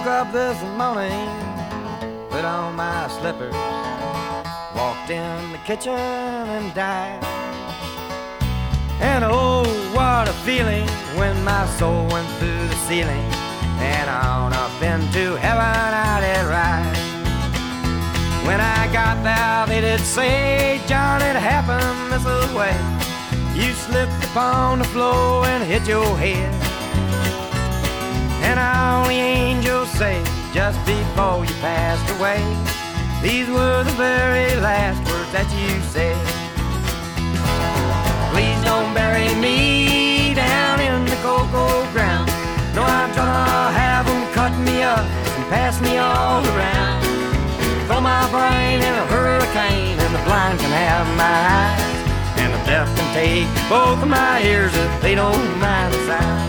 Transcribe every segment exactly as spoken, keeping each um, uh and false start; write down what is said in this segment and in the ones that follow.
Woke up this morning, put on my slippers, walked in the kitchen and died. And oh, what a feeling when my soul went through the ceiling and on up into heaven I did ride. When I got there they did say, John, it happened this way. You slipped upon the floor and hit your head. And all the angels say just before you passed away, these were the very last words that you said. Please don't bury me down in the cocoa ground. No, I'm gonna have them cut me up and pass me all around. Throw my brain in a hurricane and the blind can have my eyes, and the deaf can take both of my ears if they don't mind the sound.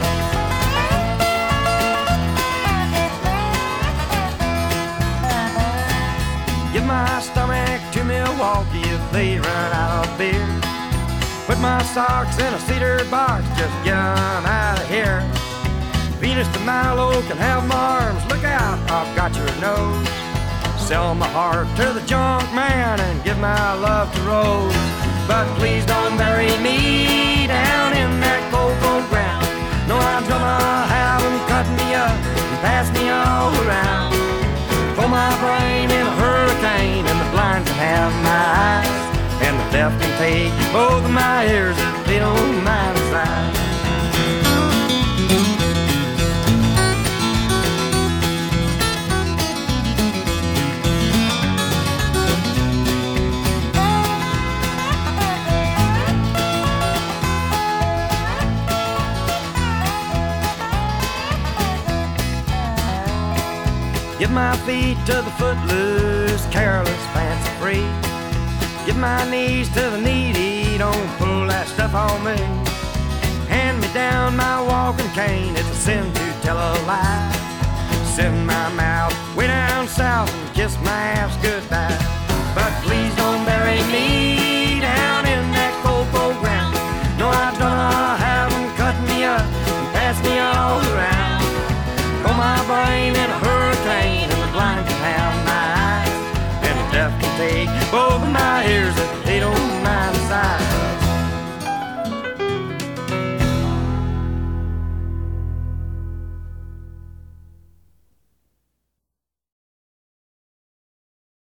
Give my stomach to Milwaukee if they run out of beer. Put my socks in a cedar box, just get 'em out of here. Venus de Milo can have my arms, look out, I've got your nose. Sell my heart to the junk man and give my love to Rose. But please don't bury me down in that cocoa ground. No, I'm gonna have them cut me up and pass me all around. Throw my brain in a hurricane and the blind can have my eyes, and the deaf can take both of my ears if they don't mind the size. Give my feet to the footloose, careless, fancy-free. Give my knees to the needy, don't pull that stuff on me. Hand me down my walking cane, it's a sin to tell a lie. Send my mouth way down south and kiss my ass goodbye.